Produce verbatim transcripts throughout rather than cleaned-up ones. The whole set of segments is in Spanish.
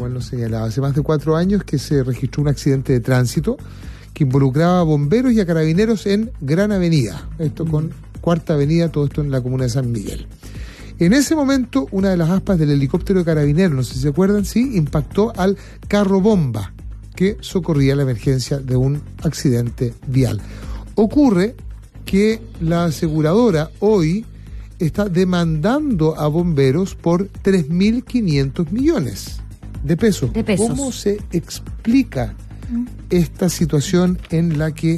como él nos señalaba. Hace más de cuatro años que se registró un accidente de tránsito que involucraba a bomberos y a carabineros en Gran Avenida. Esto con Cuarta Avenida, todo esto en la comuna de San Miguel. En ese momento, una de las aspas del helicóptero de carabineros, no sé si se acuerdan, sí, impactó al carro bomba que socorría la emergencia de un accidente vial. Ocurre que la aseguradora hoy está demandando a bomberos por tres mil quinientos millones de pesos. de pesos. ¿Cómo se explica esta situación en la que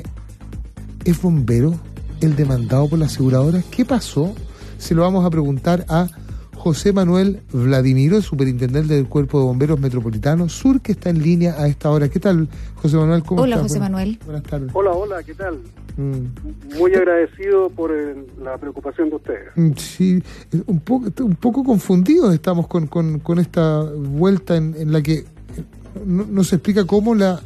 es bombero el demandado por la aseguradora? ¿Qué pasó? Se lo vamos a preguntar a José Manuel Vladimiro, superintendente del Cuerpo de Bomberos Metropolitano Sur, que está en línea a esta hora. ¿Qué tal, José Manuel? ¿Cómo Hola, estás? José Buenas, Manuel. Buenas tardes. Hola, hola, ¿qué tal? Mm. Muy agradecido por el, la preocupación de ustedes. Sí, un poco, un poco confundidos estamos con, con, con esta vuelta en, en la que no, no se explica cómo la,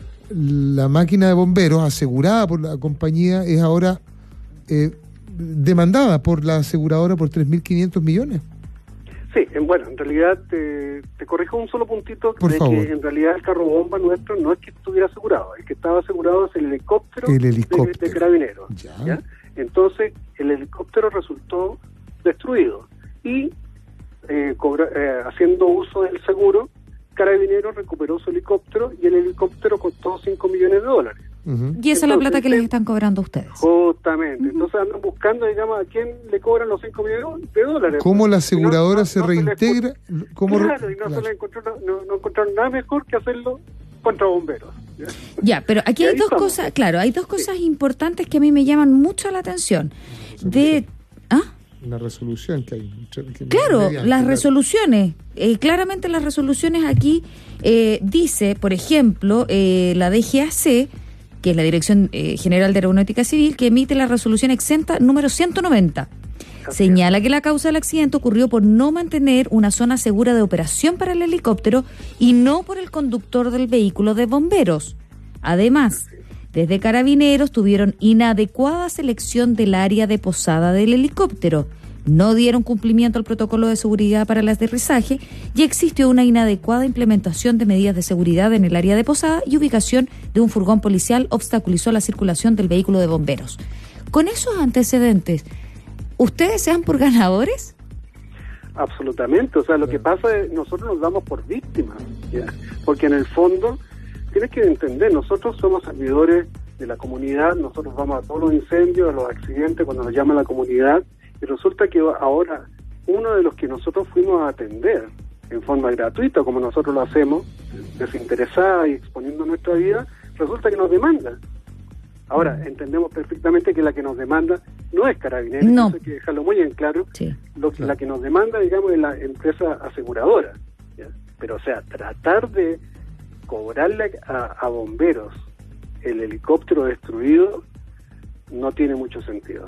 la máquina de bomberos asegurada por la compañía es ahora eh, demandada por la aseguradora por tres mil quinientos millones. Sí, en, bueno, en realidad te, te corrijo un solo puntito Por de favor. que en realidad el carro bomba nuestro no es que estuviera asegurado, el que estaba asegurado es el helicóptero, El helicóptero. De, de carabineros. Ya. ¿Ya? Entonces el helicóptero resultó destruido y eh, cobra, eh, haciendo uso del seguro, Carabineros recuperó su helicóptero y el helicóptero costó cinco millones de dólares. Uh-huh. Y esa es la Entonces, plata que les están cobrando a ustedes. Justamente. Uh-huh. Entonces andan buscando, digamos, a quién le cobran los cinco millones de dólares. ¿Cómo la aseguradora no, no, se no reintegra? Se ¿Cómo claro, re... y no claro. se le encontró, no, no encontraron nada mejor que hacerlo contra bomberos. ¿Ya? Ya, pero aquí Y hay ahí dos estamos. cosas, claro, hay dos cosas sí. importantes que a mí me llaman mucho la atención. De, ¿ah? La resolución que hay. Que claro, mediante, las claro. resoluciones. Eh, claramente las resoluciones aquí eh, dice, por ejemplo, eh, la D G A C, que es la Dirección eh, General de Aeronáutica Civil, que emite la resolución exenta número ciento noventa. Así Señala que la causa del accidente ocurrió por no mantener una zona segura de operación para el helicóptero y no por el conductor del vehículo de bomberos. Además, desde Carabineros tuvieron inadecuada selección del área de posada del helicóptero, no dieron cumplimiento al protocolo de seguridad para el aterrizaje y existió una inadecuada implementación de medidas de seguridad en el área de posada y ubicación de un furgón policial obstaculizó la circulación del vehículo de bomberos. Con esos antecedentes, ¿ustedes se dan por ganadores? Absolutamente, o sea, lo que pasa es nosotros nos damos por víctimas, ¿ya? Porque en el fondo tienes que entender, nosotros somos servidores de la comunidad, nosotros vamos a todos los incendios, a los accidentes cuando nos llama la comunidad y resulta que ahora uno de los que nosotros fuimos a atender en forma gratuita, como nosotros lo hacemos, desinteresada y exponiendo nuestra vida, resulta que nos demanda. Ahora, entendemos perfectamente que la que nos demanda no es Carabineros, no. Eso hay que dejarlo muy en claro. Sí. Lo, la que nos demanda, digamos, es la empresa aseguradora, ¿ya? Pero, o sea, tratar de cobrarle a, a bomberos el helicóptero destruido no tiene mucho sentido.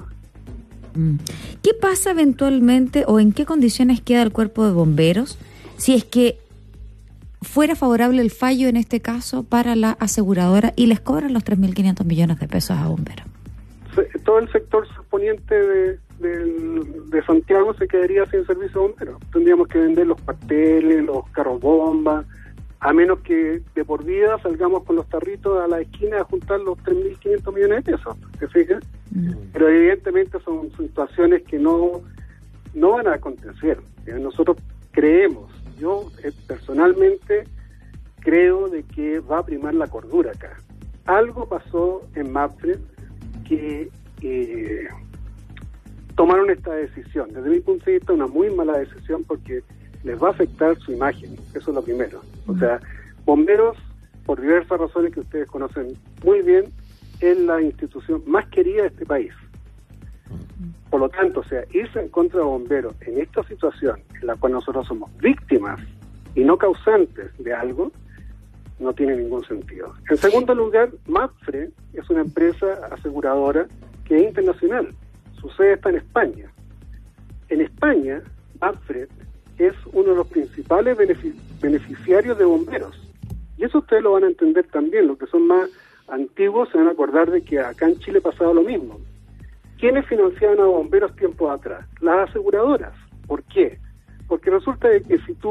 ¿Qué pasa eventualmente o en qué condiciones queda el cuerpo de bomberos si es que fuera favorable el fallo en este caso para la aseguradora y les cobran los tres mil quinientos millones de pesos a bomberos? Todo el sector poniente de, de, de Santiago se quedaría sin servicio de bomberos. Tendríamos que vender los cuarteles, los carros bomba, a menos que de por vida salgamos con los tarritos a la esquina a juntar los tres mil quinientos millones de pesos, ¿te fijas? Mm. Pero evidentemente son situaciones que no, no van a acontecer. Nosotros creemos, yo eh, personalmente creo de que va a primar la cordura acá. Algo pasó en MAPFRE que eh, tomaron esta decisión. Desde mi punto de vista, una muy mala decisión porque les va a afectar su imagen, eso es lo primero. O sea, bomberos, por diversas razones que ustedes conocen muy bien, es la institución más querida de este país. Por lo tanto, o sea, irse en contra de bomberos en esta situación en la cual nosotros somos víctimas y no causantes de algo, no tiene ningún sentido. En segundo lugar, MAPFRE es una empresa aseguradora que es internacional. Su sede está en España. En España, MAPFRE es uno de los principales benefic- beneficiarios de bomberos. Y eso ustedes lo van a entender también. Los que son más antiguos se van a acordar de que acá en Chile pasaba lo mismo. ¿Quiénes financiaban a bomberos tiempos atrás? Las aseguradoras. ¿Por qué? Porque resulta de que si tú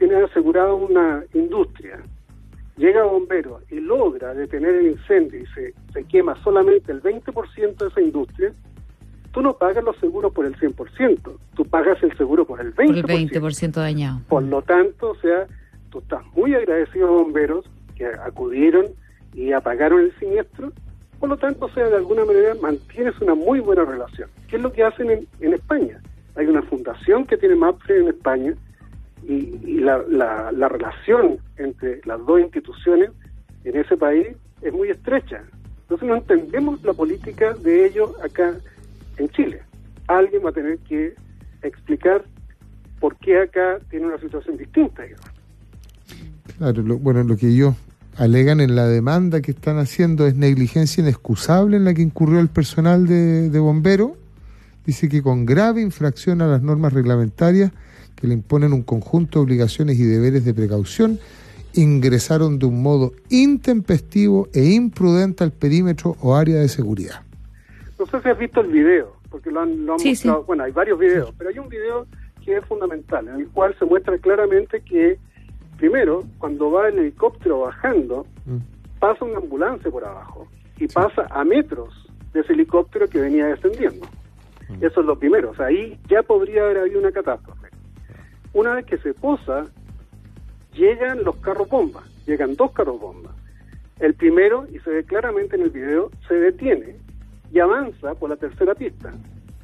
tiene asegurada una industria, llega bombero y logra detener el incendio y se, se quema solamente el veinte por ciento de esa industria, tú no pagas los seguros por el cien por ciento, tú pagas el seguro por el veinte por ciento. Por el veinte por ciento dañado. Por lo tanto, o sea, tú estás muy agradecido a bomberos que acudieron y apagaron el siniestro, por lo tanto, o sea, de alguna manera mantienes una muy buena relación. ¿Qué es lo que hacen en, en España? Hay una fundación que tiene MAPFRE en España y, y la, la, la relación entre las dos instituciones en ese país es muy estrecha. Entonces no entendemos la política de ellos acá en Chile. Alguien va a tener que explicar por qué acá tiene una situación distinta, digamos. Claro, lo, bueno, lo que ellos alegan en la demanda que están haciendo es negligencia inexcusable en la que incurrió el personal de, de bomberos. Dice que con grave infracción a las normas reglamentarias que le imponen un conjunto de obligaciones y deberes de precaución, ingresaron de un modo intempestivo e imprudente al perímetro o área de seguridad. No sé si has visto el video, porque lo han, lo han sí, mostrado, sí. Bueno, hay varios videos, sí. Pero hay un video que es fundamental, en el cual se muestra claramente que, primero, cuando va el helicóptero bajando, mm. pasa una ambulancia por abajo, y sí. pasa a metros de ese helicóptero que venía descendiendo. Mm. Eso es lo primero, o sea, ahí ya podría haber habido una catástrofe. Una vez que se posa, llegan los carros bombas, llegan dos carros bombas. El primero, y se ve claramente en el video, se detiene y avanza por la tercera pista.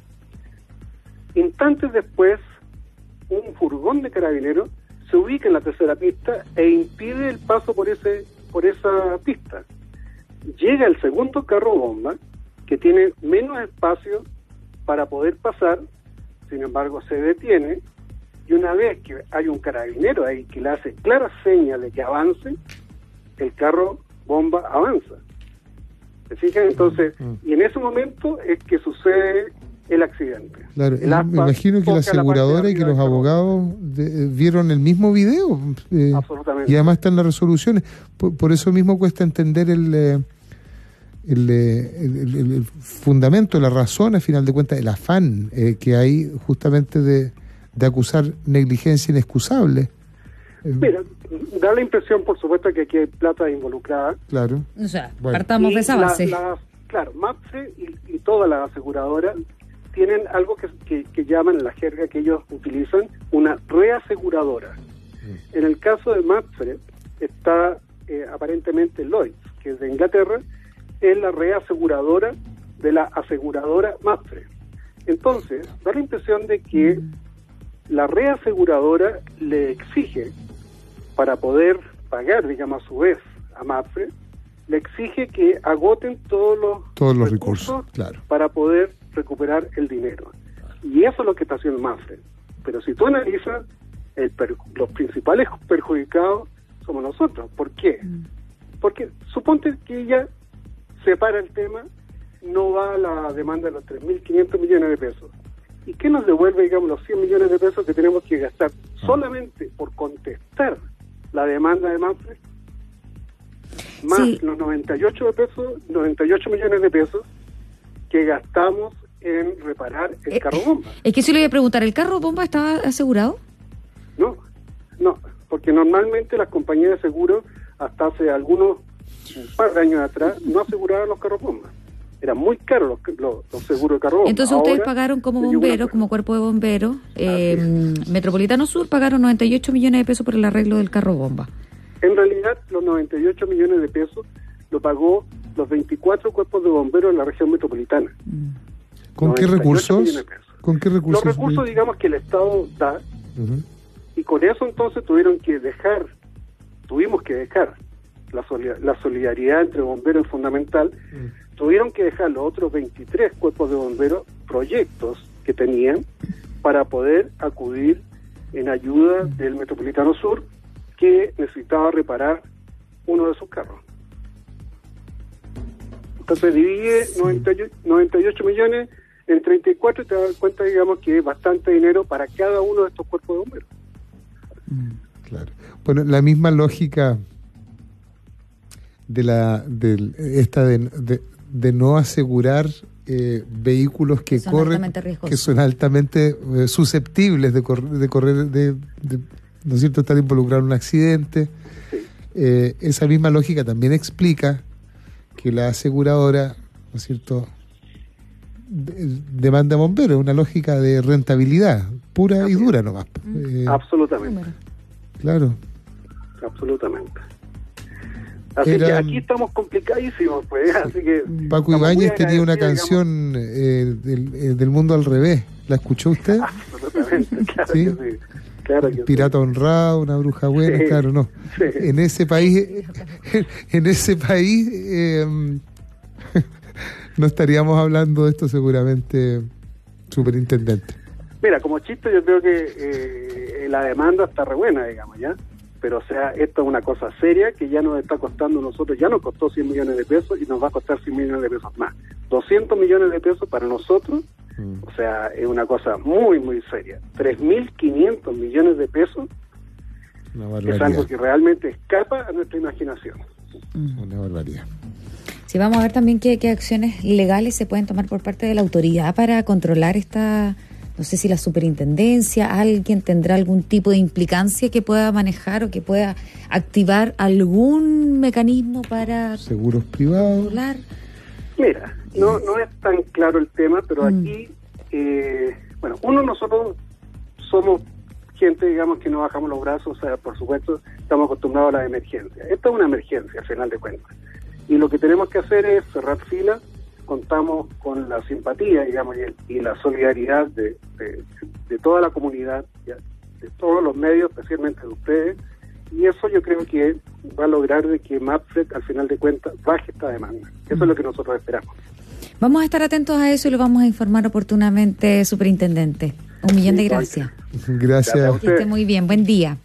Instantes después, un furgón de carabineros se ubica en la tercera pista e impide el paso por ese por esa pista. Llega el segundo carro bomba, que tiene menos espacio para poder pasar, sin embargo se detiene, y una vez que hay un carabinero ahí que le hace clara seña de que avance, el carro bomba avanza. ¿Se fijan? Entonces, y en ese momento es que sucede el accidente. Claro, el aspa, me imagino que la aseguradora la y que los abogados de, vieron el mismo video. Eh, Absolutamente. Y además están las resoluciones. Por, por eso mismo cuesta entender el, el, el, el, el, el fundamento, la razón, al final de cuentas, el afán eh, que hay justamente de, de acusar negligencia inexcusable. Mira, da la impresión, por supuesto, que aquí hay plata involucrada. Claro. O sea, bueno. partamos de esa base. La, la, claro, MAPFRE y, y todas las aseguradoras tienen algo que, que, que llaman, en la jerga que ellos utilizan, una reaseguradora. Mm. En el caso de MAPFRE está eh, aparentemente Lloyds, que es de Inglaterra, es la reaseguradora de la aseguradora MAPFRE. Entonces, da la impresión de que mm. la reaseguradora le exige, para poder pagar, digamos, a su vez a MAPFRE, le exige que agoten todos los, todos los recursos, recursos claro. para poder recuperar el dinero. Y eso es lo que está haciendo MAPFRE. Pero si tú analizas, el per, los principales perjudicados somos nosotros. ¿Por qué? Mm. Porque suponte que ella separa el tema, no va a la demanda de los tres mil quinientos millones de pesos. ¿Y qué nos devuelve, digamos, los cien millones de pesos que tenemos que gastar ah. solamente por contestar la demanda de MAPFRE? Más sí. los noventa y ocho de pesos, noventa y ocho millones de pesos que gastamos en reparar el eh, carro bomba. Es que si le voy a preguntar, ¿el carro bomba estaba asegurado? No, no, porque normalmente las compañías de seguros hasta hace algunos un par de años atrás no aseguraban los carros bombas. Eran muy caros los, los, los seguros de carro bomba. Entonces Ahora, ustedes pagaron como bomberos, como cuerpo de bomberos, eh, Metropolitano Sur pagaron noventa y ocho millones de pesos por el arreglo del carro bomba. En realidad, los noventa y ocho millones de pesos lo pagó los veinticuatro cuerpos de bomberos en la región metropolitana. ¿Con qué recursos? ¿Con qué recursos? Los recursos, digamos, que el Estado da, uh-huh. y con eso entonces tuvieron que dejar, tuvimos que dejar, la, solidar- la solidaridad entre bomberos es fundamental, uh-huh. tuvieron que dejar los otros veintitrés cuerpos de bomberos proyectos que tenían para poder acudir en ayuda uh-huh. del Metropolitano Sur, que necesitaba reparar uno de sus carros. Entonces divide sí. noventa y ocho millones en treinta y cuatro y te das cuenta, digamos, que es bastante dinero para cada uno de estos cuerpos de bomberos. Claro. Bueno, la misma lógica de la de esta de, de, de no asegurar eh, vehículos que, que corren, que son altamente eh, susceptibles de correr, de correr de, de ¿no es cierto?, estar involucrado en un accidente. Sí. Eh, esa misma lógica también explica que la aseguradora, ¿no es cierto?, de, demanda a bomberos, es una lógica de rentabilidad, pura Así y dura nomás. Mm. Eh, Absolutamente. Claro. Absolutamente. Así Era, que aquí estamos complicadísimos, pues. Así que Paco Ibáñez tenía una canción eh, del, eh, del mundo al revés. ¿La escuchó usted? Absolutamente, claro ¿Sí? que sí. Claro que Pirata sí. honrado, una bruja buena, Sí, claro, no. Sí. En ese país, en ese país eh, no estaríamos hablando de esto seguramente, superintendente. Mira, como chiste yo creo que eh, la demanda está re buena, digamos, ¿ya? Pero, o sea, esto es una cosa seria que ya nos está costando a nosotros, ya nos costó cien millones de pesos y nos va a costar cien millones de pesos más. doscientos millones de pesos para nosotros, mm. o sea, es una cosa muy, muy seria. tres mil quinientos millones de pesos es algo que realmente escapa a nuestra imaginación. Mm. Una barbaridad. Sí, vamos a ver también qué, qué acciones legales se pueden tomar por parte de la autoridad para controlar esta... No sé si la superintendencia, alguien tendrá algún tipo de implicancia que pueda manejar o que pueda activar algún mecanismo para... Seguros privados. Controlar. Mira, no no es tan claro el tema, pero mm. aquí, eh, bueno, uno, nosotros somos gente, digamos, que no bajamos los brazos, o sea, por supuesto, estamos acostumbrados a las emergencias. Esta es una emergencia, al final de cuentas. Y lo que tenemos que hacer es cerrar filas. Contamos con la simpatía, digamos, y, el, y la solidaridad de, de, de toda la comunidad, ¿ya?, de todos los medios, especialmente de ustedes, y eso yo creo que va a lograr de que MAPFRE, al final de cuentas, baje esta demanda. Eso mm. es lo que nosotros esperamos. Vamos a estar atentos a eso y lo vamos a informar oportunamente, superintendente. Un millón sí, de gracias. Gracias. Que esté muy bien. Buen día.